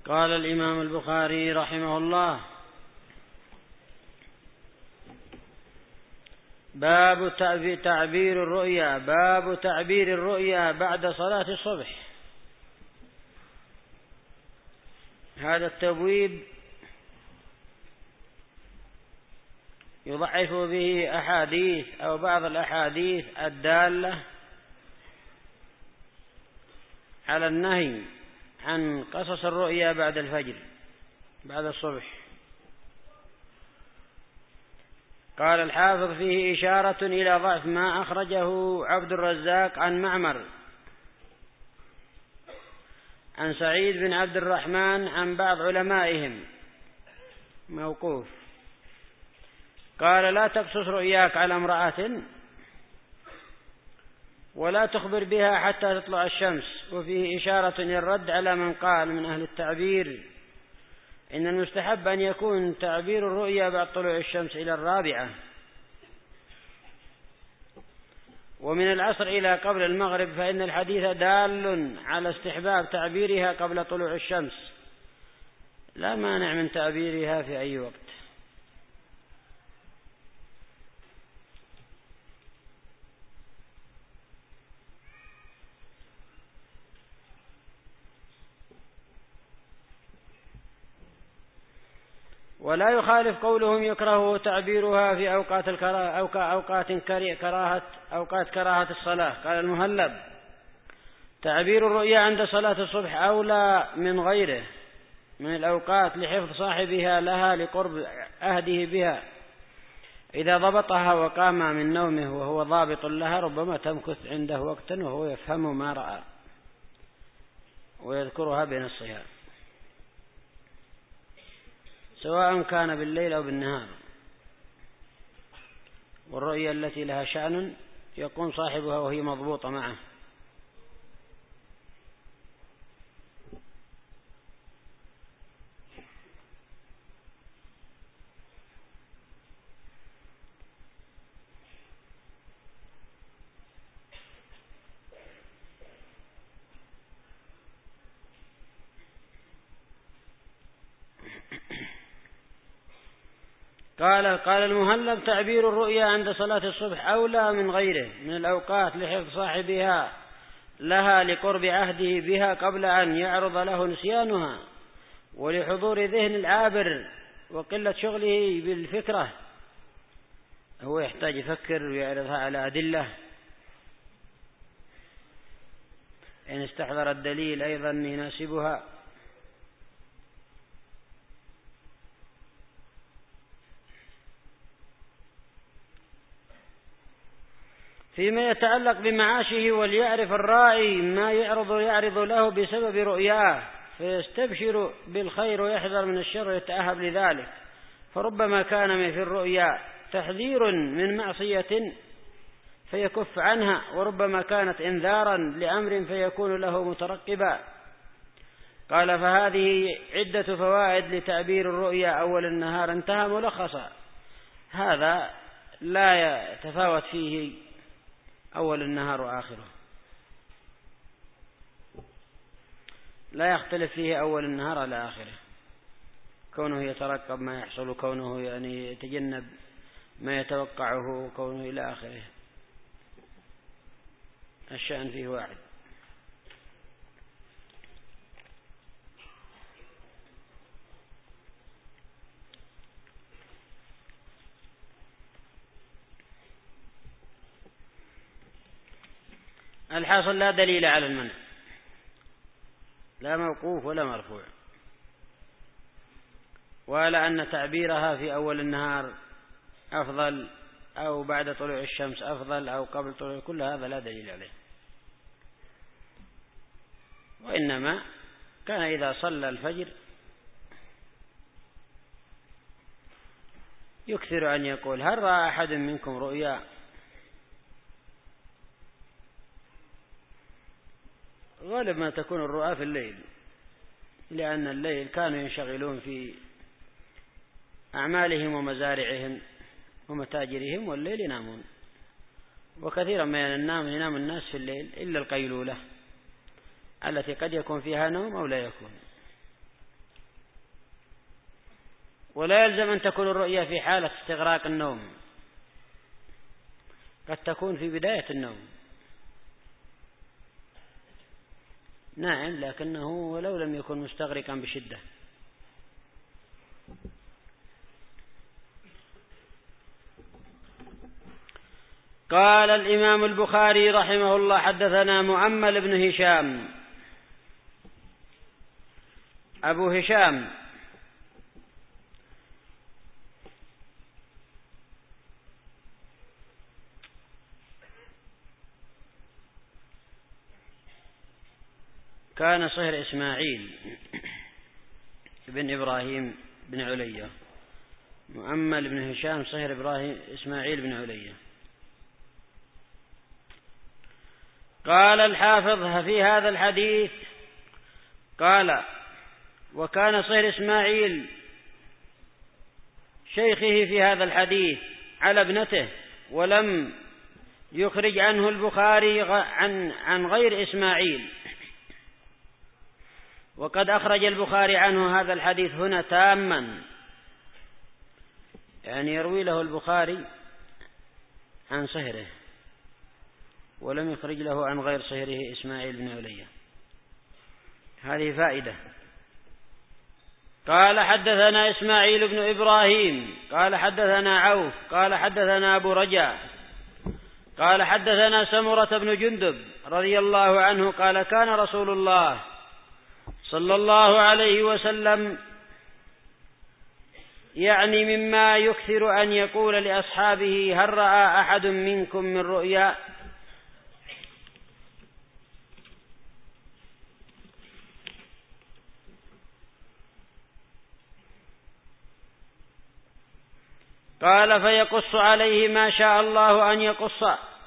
قال الإمام البخاري رحمه الله: باب تعبير الرؤيا. باب تعبير الرؤيا بعد صلاة الصبح. هذا التبويب يضعف به أحاديث أو بعض الأحاديث الدالة على النهي عن قصص الرؤيا بعد الفجر، بعد الصبح. قال الحافظ: فيه إشارة إلى ضعف ما أخرجه عبد الرزاق عن معمر عن سعيد بن عبد الرحمن عن بعض علمائهم موقوف. قال: لا تقصص رؤياك على امرأة ولا تخبر بها حتى تطلع الشمس. وفيه إشارة للرد على من قال من أهل التعبير إن المستحب أن يكون تعبير الرؤيا بعد طلوع الشمس إلى 4، ومن العصر إلى قبل المغرب، فإن الحديث دال على استحباب تعبيرها قبل طلوع الشمس، لا مانع من تعبيرها في أي وقت. ولا يخالف قولهم يكره تعبيرها في أوقات كراهة الصلاة. قال المهلب: تعبير الرؤيا عند صلاة الصبح أولى من غيره من الأوقات لحفظ صاحبها لها لقرب عهده بها. إذا ضبطها وقام من نومه وهو ضابط لها ربما تمكث عنده وقتا وهو يفهم ما رأى ويذكرها بين الصيام، سواء كان بالليل أو بالنهار. والرؤيا التي لها شأن يكون صاحبها وهي مضبوطة معه. قال المهلب: تعبير الرؤيا عند صلاة الصبح أولى من غيره من الأوقات لحفظ صاحبها لها لقرب عهده بها قبل أن يعرض له نسيانها، ولحضور ذهن العابر وقلة شغله بالفكرة. هو يحتاج يفكر ويعرضها على أدلة، إن استحضر الدليل أيضا يناسبها. فيما يتعلق بمعاشه، وليعرف الراعي ما يعرض له بسبب رؤياه، فيستبشر بالخير ويحذر من الشر ويتأهب لذلك. فربما كان في الرؤيا تحذير من معصية فيكف عنها، وربما كانت إنذارا لأمر فيكون له مترقبا. قال: فهذه عدة فوائد لتعبير الرؤيا أول النهار. انتهى ملخصا. هذا لا يتفاوت فيه أول النهار وآخره، لا يختلف فيه أول النهار على آخره، كونه يترقب ما يحصل، كونه يتجنب ما يتوقعه، كونه إلى آخره. الشأن فيه واحد. الحاصل: لا دليل على المنع، لا موقوف ولا مرفوع، ولا أن تعبيرها في أول النهار أفضل أو بعد طلوع الشمس أفضل أو قبل طلوع، كل هذا لا دليل عليه. وإنما كان إذا صلى الفجر يكثر أن يقول: هل رأى أحد منكم رؤيا؟ غالب ما تكون الرؤى في الليل، لأن الليل كانوا ينشغلون في أعمالهم ومزارعهم ومتاجرهم، والليل ينامون. وكثيرا ما ينام الناس في الليل إلا القيلولة التي قد يكون فيها نوم أو لا يكون. ولا يلزم أن تكون الرؤيا في حالة استغراق النوم، قد تكون في بداية النوم، نعم، لكنه ولو لم يكن مستغرقا بشدة. قال الإمام البخاري رحمه الله: حدثنا مؤمل بن هشام أبو هشام كان صهر إسماعيل بن إبراهيم بن علية. مؤمل بن هشام صهر إسماعيل بن علية. قال الحافظ في هذا الحديث، قال: وكان صهر إسماعيل شيخه في هذا الحديث على ابنته، ولم يخرج عنه البخاري عن غير إسماعيل، وقد أخرج البخاري عنه هذا الحديث هنا تاما، يعني يروي له البخاري عن صهره، ولم يخرج له عن غير صهره إسماعيل بن علية. هذه فائدة. قال: حدثنا إسماعيل بن إبراهيم قال حدثنا عوف قال حدثنا أبو رجاء قال حدثنا سمرة بن جندب رضي الله عنه قال: كان رسول الله صلى الله عليه وسلم يعني مما يكثر أن يقول لأصحابه: هل رأى أحد منكم من رؤيا؟ قال: فيقص عليه ما شاء الله أن يقص،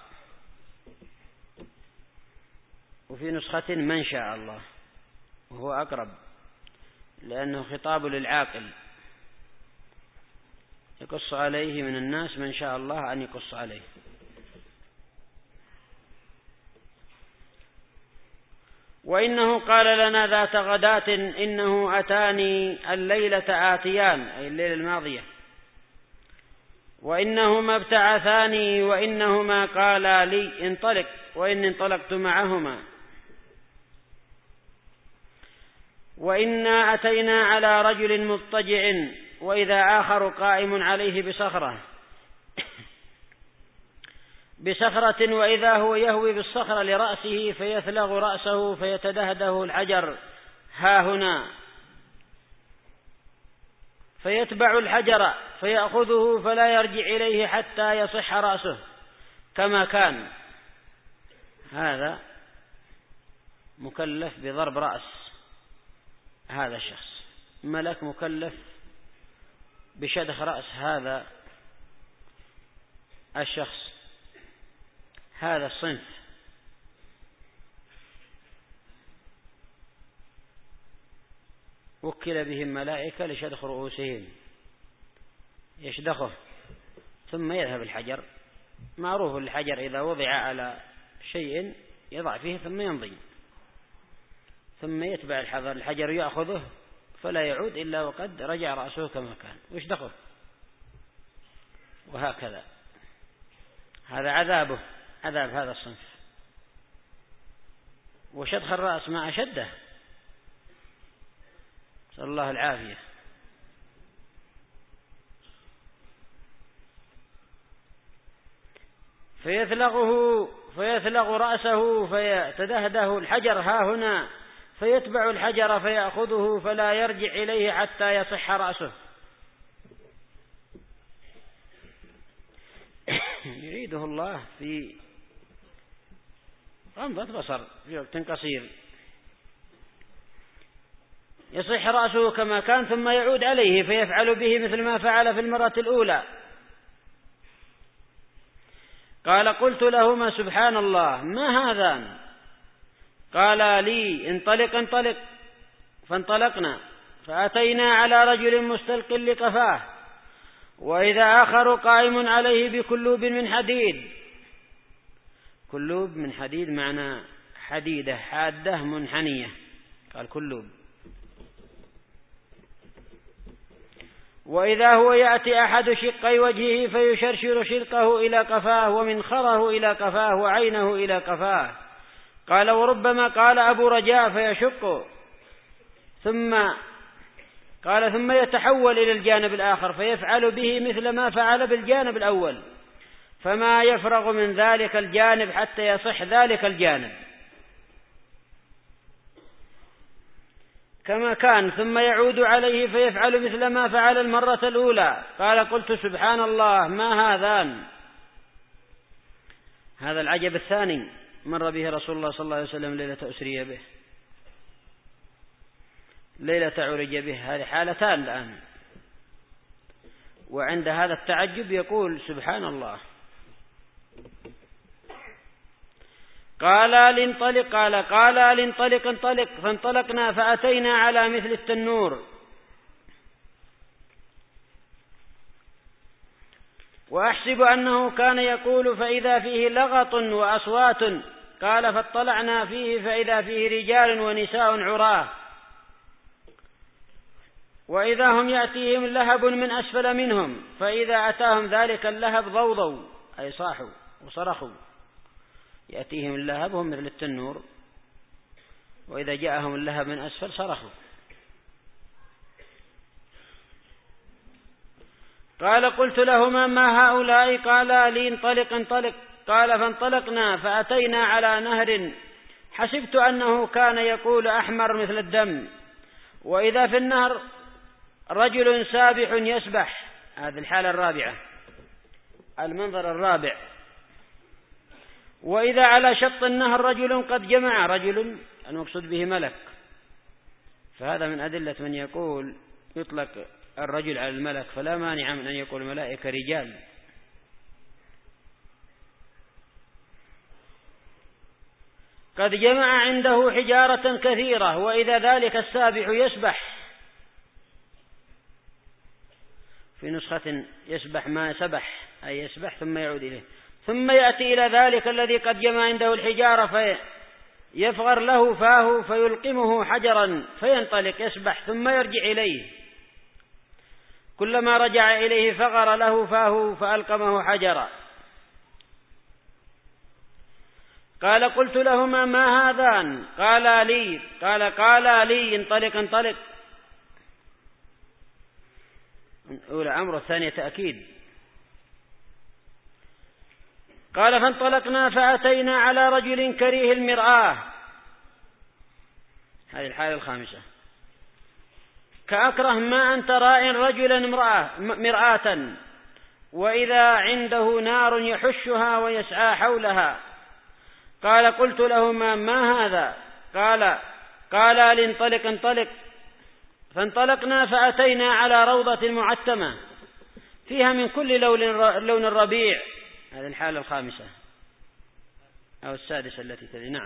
وفي نسخة من شاء الله، وهو أقرب لأنه خطاب للعاقل، يقص عليه من الناس من شاء الله أن يقص عليه. وإنه قال لنا ذات غداة: إنه أتاني الليلة آتيان، أي الليلة الماضية، وإنهما ابتعثاني، وإنهما قالا لي: انطلق، وإني انطلقت معهما، وإنا أتينا على رجل مضطجع، وإذا آخر قائم عليه بصخرة، وإذا هو يهوي بالصخرة لرأسه فيثلغ رأسه فيتدهده الحجر هاهنا، فيتبع الحجر فيأخذه فلا يرجع إليه حتى يصح رأسه كما كان. هذا مكلف بضرب رأس هذا الشخص، ملك مكلف بشدخ رأس هذا الشخص، هذا الصنف. وكل بهم ملائكة لشدخ رؤوسهم، يشدخه ثم يذهب الحجر. معروف الحجر إذا وضع على شيء يضع فيه ثم يمضي، ثم يتبع الحجر يأخذه فلا يعود إلا وقد رجع رأسه كما كان ويشدخه، وهكذا. هذا عذابه، عذاب هذا الصنف. وشدخ الرأس مع شده، نسأل الله العافية. فيثلغ رأسه فيتدهده الحجر هاهنا، فيتبع الحجر فيأخذه فلا يرجع إليه حتى يصح رأسه. يريده الله في غمضة بصر في وقت قصير، يصح رأسه كما كان ثم يعود عليه فيفعل به مثل ما فعل في المرة الأولى. قال: قلت لهما: سبحان الله، ما هذان؟ قال لي: انطلق. فانطلقنا فأتينا على رجل مستلق لقفاه، وإذا آخر قائم عليه بكلوب من حديد. كلوب من حديد معنى حديدة حادة منحنية، قال كلوب. وإذا هو يأتي أحد شقي وجهه فيشرشر شرقه إلى قفاه ومنخره إلى قفاه وعينه إلى قفاه. قال وربما قال أبو رجاء فيشق ثم يتحول إلى الجانب الآخر فيفعل به مثل ما فعل بالجانب الأول، فما يفرغ من ذلك الجانب حتى يصح ذلك الجانب كما كان، ثم يعود عليه فيفعل مثل ما فعل المرة الأولى. قال قلت سبحان الله ما هذان. هذا العجب الثاني مر به رسول الله صلى الله عليه وسلم ليلة أسري به، ليلة عرج به، هذه حالتان الآن. وعند هذا التعجب يقول سبحان الله. قال لانطلق انطلق، فانطلقنا فأتينا على مثل التنور وأحسب أنه كان يقول فإذا فيه لغط وأصوات. قال فاطلعنا فيه فإذا فيه رجال ونساء عراه، وإذا هم يأتيهم لهب من أسفل منهم، فإذا أتاهم ذلك اللهب ضوضوا أي صاحوا وصرخوا. يأتيهم اللهب هم مثل التنور، وإذا جاءهم اللهب من أسفل صرخوا. قال قلت لهما ما هؤلاء؟ قالا لي انطلق انطلق. قال فانطلقنا فأتينا على نهر حسبت أنه كان يقول أحمر مثل الدم، وإذا في النهر رجل سابح يسبح. هذه الحالة الرابعة، المنظر الرابع. وإذا على شط النهر رجل قد جمع، رجل المقصود به ملك، فهذا من أدلة من يقول يطلق الرجل على الملك، فلا مانع من أن يقول الملائكة رجال. قد جمع عنده حجارة كثيرة، وإذا ذلك السابح يسبح، في نسخة يسبح ما سبح أي يسبح ثم يعود إليه، ثم يأتي إلى ذلك الذي قد جمع عنده الحجارة فيفغر له فاه فيلقمه حجرا فينطلق يسبح ثم يرجع إليه، كلما رجع إليه فغر له فاه فألقمه حجرا. قال قلت لهما ما هذان؟ قال لي انطلق انطلق. أولى أمر الثانية تأكيد. قال فانطلقنا فأتينا على رجل كريه المرآة، هذه الحالة الخامسة. كأكره ما أنت راء رجلا مرآة، وإذا عنده نار يحشها ويسعى حولها. قال قلت لهما ما هذا؟ قال لانطلق انطلق. فانطلقنا فأتينا على روضة معتمة فيها من كل لون الربيع، هذه الحالة الخامسة أو السادسة التي تلي. نعم.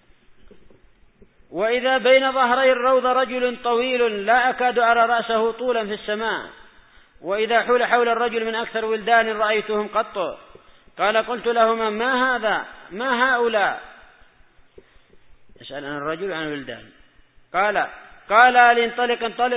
وإذا بين ظهري الروضة رجل طويل لا أكاد أرى رأسه طولا في السماء، وإذا حول حول الرجل من أكثر ولدان رأيتهم قط. قال قلت لهما ما هذا؟ ما هؤلاء؟ يسأل عن الرجل عن الولدان. قال لانطلق انطلق.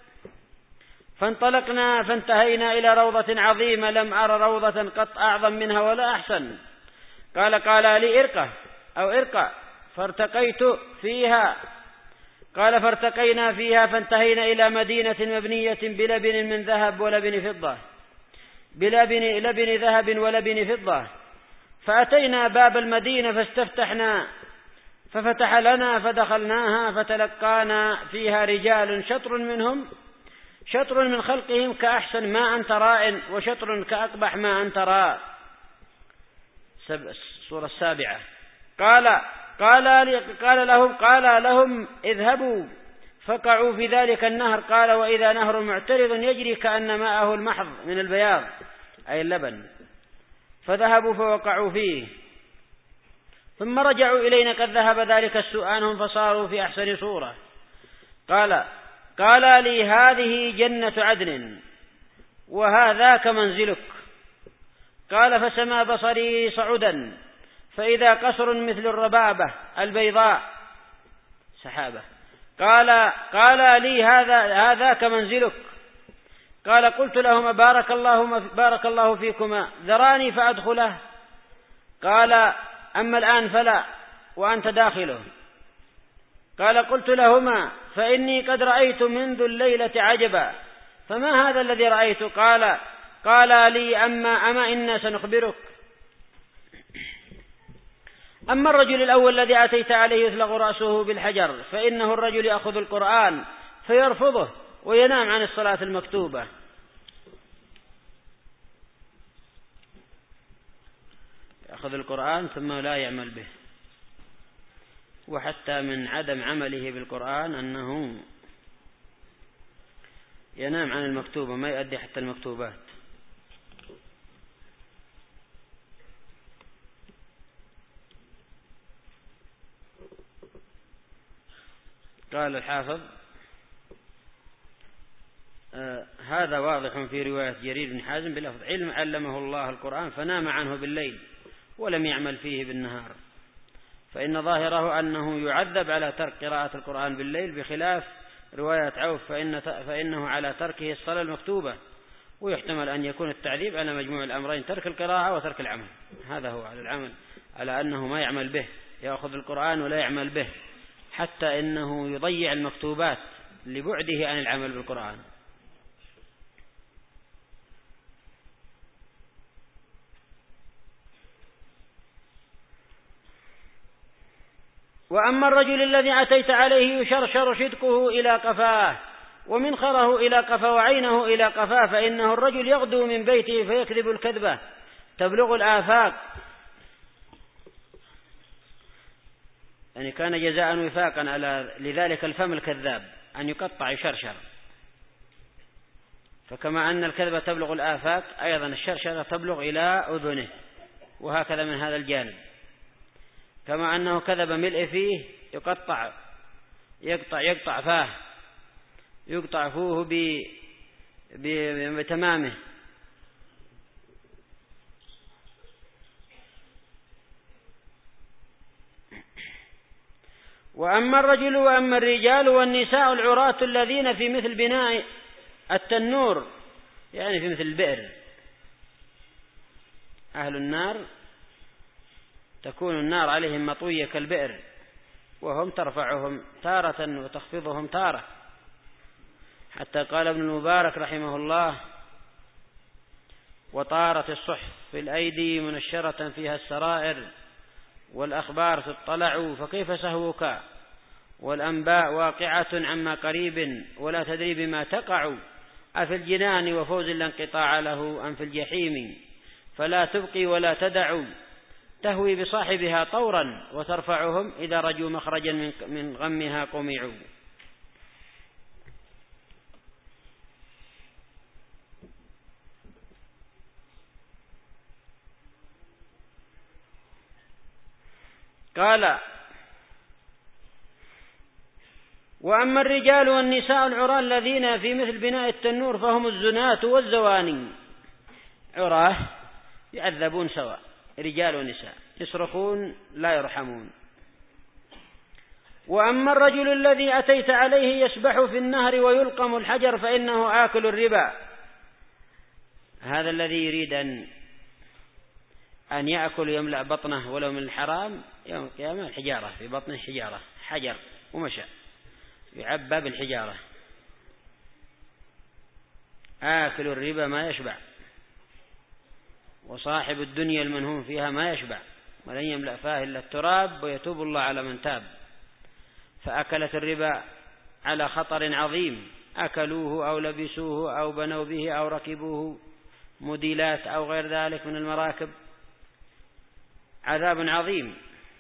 فانطلقنا فانتهينا إلى روضة عظيمة لم أرى روضة قط أعظم منها ولا أحسن. قال لي ارقى فارتقيت فيها. قال فارتقينا فيها فانتهينا إلى مدينة مبنية بلبن من ذهب ولبن فضة، بلبن ذهب ولبن فضة. فأتينا باب المدينة فاستفتحنا ففتح لنا فدخلناها فتلقانا فيها رجال شطر من خلقهم كأحسن ما أنت راء، وشطر كأقبح ما أنت راء. السورة السابعة. قال لهم اذهبوا فقعوا في ذلك النهر. قال وإذا نهر معترض يجري كأن ماءه المحض من البياض أي اللبن، فذهبوا فوقعوا فيه، ثم رجعوا إلينا قد ذهب ذلك السوء عنهم فصاروا في أحسن صورة. قال لي هذه جنة عدن وهذاك منزلك. قال فسما بصري صعدا فإذا قصر مثل الربابة البيضاء سحابة. قال لي هذاك منزلك. قال قلت لهما بارك الله فيكما، ذراني فأدخله؟ قال أما الآن فلا وأنت داخله. قال قلت لهما فإني قد رأيت منذ الليلة عجبا، فما هذا الذي رأيت؟ قال لي أما إنا سنخبرك. أما الرجل الأول الذي أتيت عليه يثلغ رأسه بالحجر، فإنه الرجل يأخذ القرآن فيرفضه وينام عن الصلاة المكتوبة. يأخذ القرآن ثم لا يعمل به. وحتى من عدم عمله بالقرآن أنه ينام عن المكتوبة، ما يؤدي حتى المكتوبات. قال الحافظ هذا واضح في رواية جرير بن حازم بلفظ علم علمه الله القرآن فنام عنه بالليل ولم يعمل فيه بالنهار، فإن ظاهره أنه يعذب على ترك قراءة القرآن بالليل، بخلاف رواية عوف فإنه على تركه الصلاة المكتوبة، ويحتمل أن يكون التعذيب على مجموع الأمرين، ترك القراءة وترك العمل. هذا هو على العمل، على أنه ما يعمل به، يأخذ القرآن ولا يعمل به، حتى إنه يضيع المكتوبات لبعده عن العمل بالقرآن. وأما الرجل الذي أتيت عليه يشرشر شدقه إلى قفاه ومنخره إلى قفاه وعينه إلى قفاه، فإنه الرجل يغدو من بيته فيكذب الكذبة تبلغ الآفاق، يعني كان جزاء وفاقا على لذلك الفم الكذاب أن يقطع يشرشر. فكما أن الكذبة تبلغ الآفاق، أيضا الشرشرة تبلغ إلى أذنه، وهكذا من هذا الجانب. كما أنه كذب ملء فيه يقطع فاه، يقطع فوه بتمامه. وأما الرجل وأما الرجال والنساء العراة الذين في مثل بناء التنور، يعني في مثل البئر، أهل النار تكون النار عليهم مطوية كالبئر، وهم ترفعهم تارة وتخفضهم تارة، حتى قال ابن المبارك رحمه الله: وطارت الصحف في الأيدي منشرة فيها السرائر، والأخبار تطلع فكيف سهوك، والأنباء واقعة عما قريب ولا تدري بما تقع، أفي الجنان وفوز لا انقطاع له أم في الجحيم، فلا تبقي ولا تدع، تهوي بصاحبها طورا وترفعهم إذا رجوا مخرجا من غمها قمعوا. قال: وأما الرجال والنساء العراة الذين في مثل بناء التنور فهم الزناة والزواني. عراه يعذبون سواء، رجال ونساء، يصرخون لا يرحمون. وأما الرجل الذي أتيت عليه يسبح في النهر ويلقم الحجر فإنه آكل الربا. هذا الذي يريد أن يأكل يملأ بطنه ولو من الحرام، يوم القيامة الحجارة في بطنه، حجارة حجر ومشى يعبى بالحجارة. آكل الربا ما يشبع، وصاحب الدنيا المنهوم فيها ما يشبع، ولن يملأ فاه إلا التراب، ويتوب الله على من تاب. فأكلت الربا على خطر عظيم، أكلوه أو لبسوه أو بنوا به أو ركبوه مديلات أو غير ذلك من المراكب، عذاب عظيم.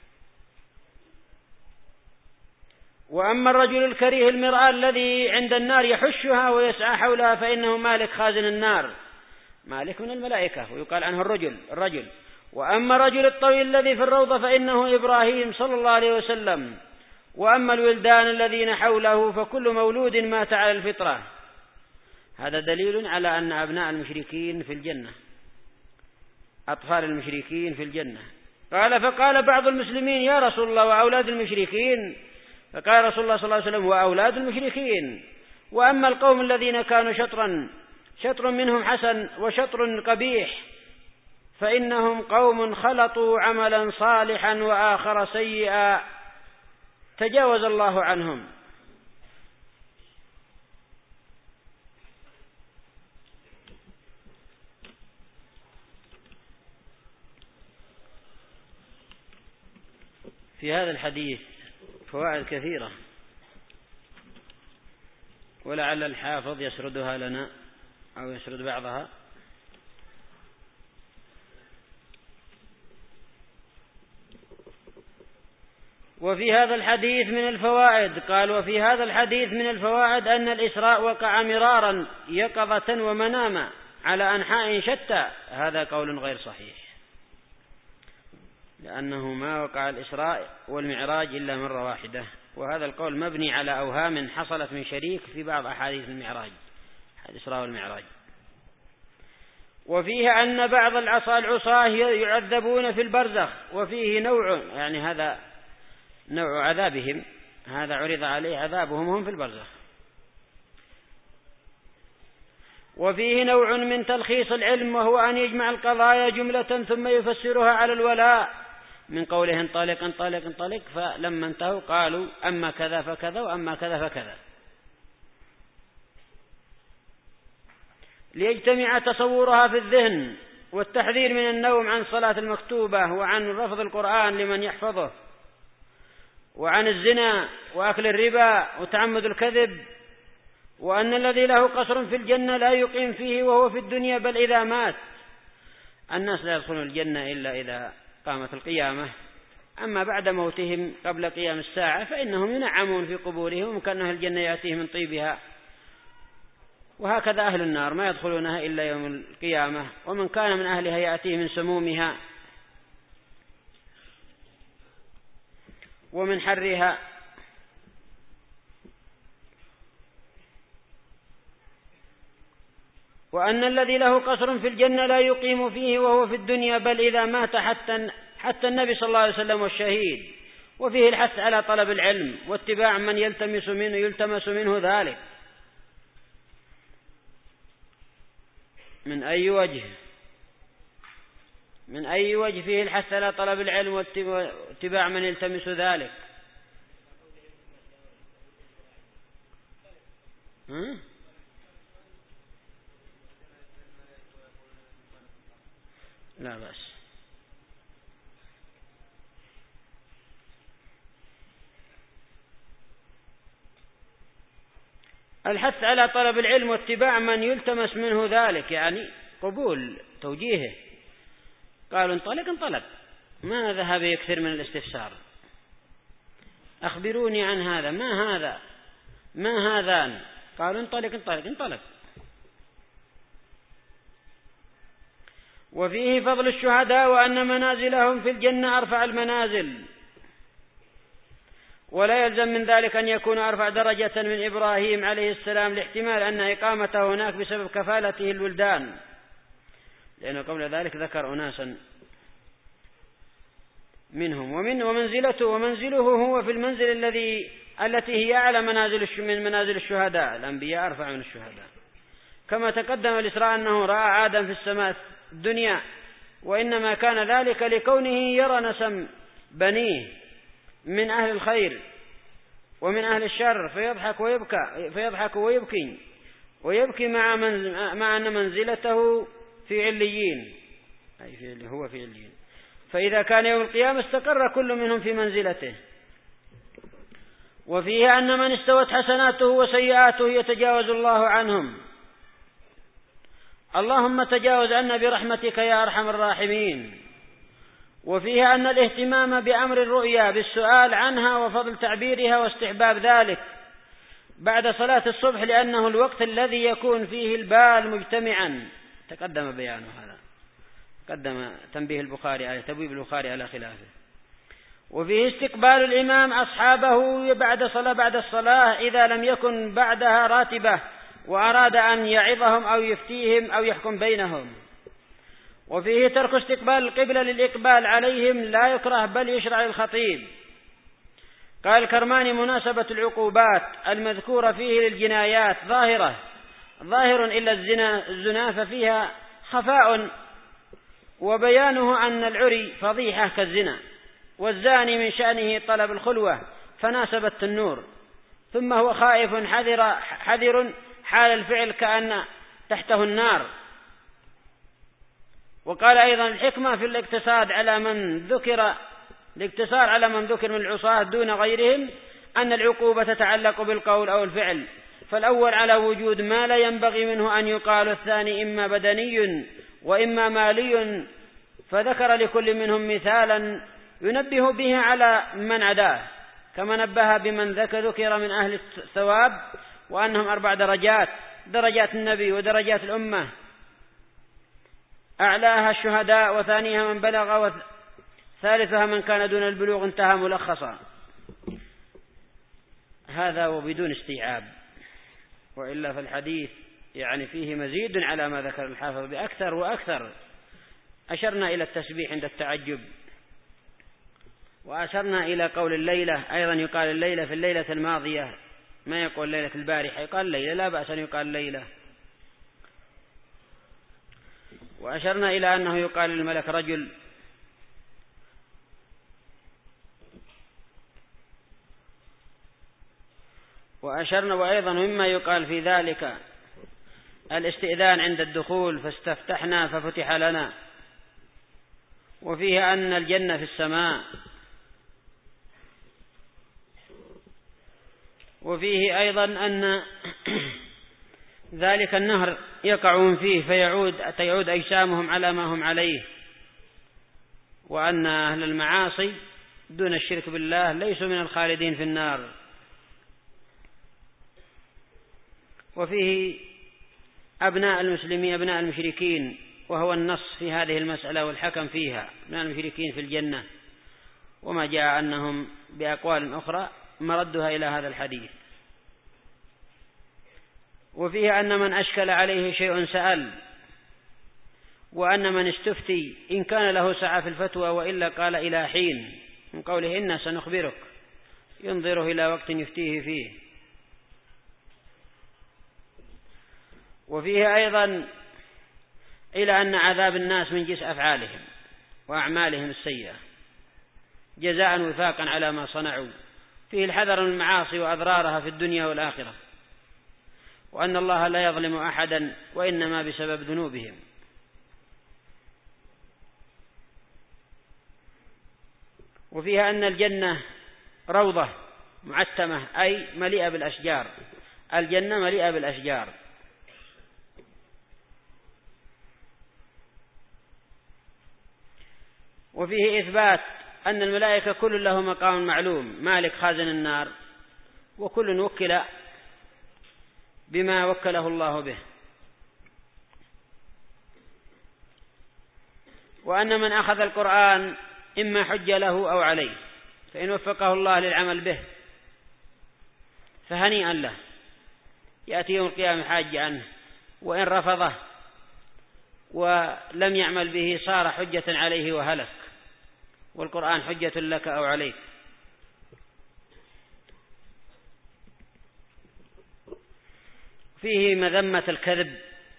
وأما الرجل الكريه المرآة الذي عند النار يحشها ويسعى حولها فإنه مالك خازن النار، مالك من الملائكة، ويقال عنه الرجل. وأما الرجل الطويل الذي في الروضة فإنه إبراهيم صلى الله عليه وسلم. وأما الولدان الذين حوله فكل مولود مات على الفطرة. هذا دليل على أن أبناء المشركين في الجنة، أطفال المشركين في الجنة. قال: فقال بعض المسلمين: يا رسول الله وأولاد المشركين؟ فقال رسول الله صلى الله عليه وسلم: وأولاد المشركين. وأما القوم الذين كانوا شطرا شطر منهم حسن وشطر قبيح، فإنهم قوم خلطوا عملا صالحا وآخر سيئا تجاوز الله عنهم. في هذا الحديث فوائد كثيرة، ولعل الحافظ يسردها لنا أو يسرد بعضها. وفي هذا الحديث من الفوائد، قال: وفي هذا الحديث من الفوائد أن الإسراء وقع مرارا يقظة ومناما على أنحاء شتى. هذا قول غير صحيح، لأنه ما وقع الإسراء والمعراج إلا مرة واحدة، وهذا القول مبني على أوهام حصلت من شريك في بعض أحاديث المعراج، الإسراء والمعراج. وفيه أن بعض العصاة يعذبون في البرزخ، وفيه نوع، يعني هذا نوع عذابهم، هذا عرض عليه عذابهم هم في البرزخ. وفيه نوع من تلخيص العلم، وهو أن يجمع القضايا جملة ثم يفسرها على الولاء، من قوله انطلق انطلق انطلق، فلما انتهوا قالوا أما كذا فكذا وأما كذا فكذا، ليجتمع تصورها في الذهن. والتحذير من النوم عن صلاة المكتوبة، وعن رفض القرآن لمن يحفظه، وعن الزنا وأكل الربا وتعمد الكذب. وأن الذي له قصر في الجنة لا يقيم فيه وهو في الدنيا، بل إذا مات. الناس لا يدخلون الجنة إلا إذا قامت القيامة، أما بعد موتهم قبل قيام الساعة فإنهم ينعمون في قبورهم، وكأن أهل الجنة يأتيه من طيبها. وهكذا أهل النار ما يدخلونها إلا يوم القيامة، ومن كان من أهلها يأتيه من سمومها ومن حرها. وأن الذي له قصر في الجنة لا يقيم فيه وهو في الدنيا، بل إذا مات حتى النبي صلى الله عليه وسلم والشهيد. وفيه الحث على طلب العلم واتباع من يلتمس منه ذلك. من أي وجه فيه الحث على طلب العلم واتباع من يلتمس ذلك؟ لا بأس. الحث على طلب العلم واتباع من يلتمس منه ذلك، يعني قبول توجيهه. قالوا انطلق انطلق، ما ذهب يكثر من الاستفسار. أخبروني عن هذا، ما هذان؟ قالوا انطلق انطلق انطلق. وفيه فضل الشهداء، وأن منازلهم في الجنة أرفع المنازل، ولا يلزم من ذلك أن يكون أرفع درجة من إبراهيم عليه السلام، لاحتمال أن إقامته هناك بسبب كفالته الولدان، لأنه قبل ذلك ذكر أناسا منهم. ومنزله هو في المنزل التي هي أعلى من منازل الشهداء. الأنبياء أرفع من الشهداء. كما تقدم الإسراء أنه رأى آدم في السماء الدنيا، وإنما كان ذلك لكونه يرى نسم بنيه من أهل الخير ومن أهل الشر، فيضحك ويبكي مع أن منزلته في عليين، أي هو في عليين. فإذا كان يوم القيامة استقر كل منهم في منزلته. وفيه أن من استوت حسناته وسيئاته يتجاوز الله عنهم. اللهم تجاوز عنا برحمتك يا أرحم الراحمين. وفيه أن الاهتمام بأمر الرؤيا بالسؤال عنها وفضل تعبيرها واستحباب ذلك بعد صلاة الصبح، لأنه الوقت الذي يكون فيه البال مجتمعا. تقدم بيانه هذا، قدم تنبيه تبويب البخاري على خلافه. وفيه استقبال الإمام أصحابه بعد الصلاة إذا لم يكن بعدها راتبة، وأراد أن يعظهم أو يفتيهم أو يحكم بينهم. وفيه ترك استقبال القبلة للإقبال عليهم لا يكره، بل يشرع للخطيب. قال الكرماني: مناسبة العقوبات المذكورة فيه للجنايات ظاهرة ظاهر إلا الزنا ففيها خفاء، وبيانه أن العري فضيحة كالزنا، والزاني من شأنه طلب الخلوة فناسب التنور، ثم هو خائف حذر حال الفعل كأن تحته النار. وقال أيضا الحكمة في الاقتصار على من ذكر من العصاة دون غيرهم أن العقوبة تتعلق بالقول أو الفعل، فالأول على وجود ما لا ينبغي منه أن يقال، الثاني إما بدني وإما مالي، فذكر لكل منهم مثالا ينبه به على من عداه، كما نبه بمن ذكر من أهل الثواب وأنهم 4 درجات: درجات النبي ودرجات الأمة، أعلاها الشهداء، وثانيها من بلغ، وثالثها من كان دون البلوغ انتهى ملخصا. هذا وبدون استيعاب، وإلا فالحديث فيه مزيد على ما ذكر الحافظ بأكثر وأكثر. أشرنا إلى التسبيح عند التعجب، وأشرنا إلى قول الليلة، أيضا يقال الليلة في الليلة الماضية، ما يقول ليلة البارحة، يقال ليلة، لا بأس أن يقال ليلة. وأشرنا إلى أنه يقال للملك رجل، وأشرنا وأيضا مما يقال في ذلك الاستئذان عند الدخول، فاستفتحنا ففتح لنا، وفيه أن الجنة في السماء، وفيه أيضا أن ذلك النهر يقعون فيه فيعود أجسامهم على ما هم عليه، وأن أهل المعاصي دون الشرك بالله ليسوا من الخالدين في النار. وفيه أبناء المسلمين أبناء المشركين، وهو النص في هذه المسألة والحكم فيها، أبناء المشركين في الجنة، وما جاء أنهم بأقوال أخرى مردها إلى هذا الحديث. وفيه أن من أشكل عليه شيء سأل، وأن من استفتي إن كان له سعة في الفتوى وإلا قال إلى حين، من قوله إنا سنخبرك، ينظره إلى وقت يفتيه فيه. وفيه أيضا إلى أن عذاب الناس من جنس أفعالهم وأعمالهم السيئة جزاء وفاقا على ما صنعوا، فيه الحذر من المعاصي وأضرارها في الدنيا والآخرة، وأن الله لا يظلم أحدا وإنما بسبب ذنوبهم. وفيها أن الجنة روضة معتمة، أي مليئة بالأشجار، الجنة مليئة بالأشجار. وفيه إثبات أن الملائكة كل له مقام معلوم، مالك خازن النار، وكل وكل بما وكله الله به. وأن من أخذ القرآن إما حج له أو عليه، فإن وفقه الله للعمل به فهنيئا له، يأتي يوم القيامة حاج عنه، وإن رفضه ولم يعمل به صار حجة عليه وهلك، والقرآن حجة لك أو عليك. فيه مذمة الكذب،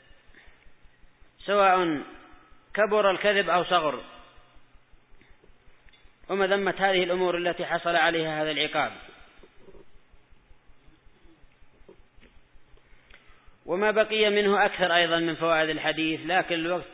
سواء كبر الكذب أو صغر، ومذمة هذه الأمور التي حصل عليها هذا العقاب. وما بقي منه أكثر أيضا من فوائد الحديث، لكن الوقت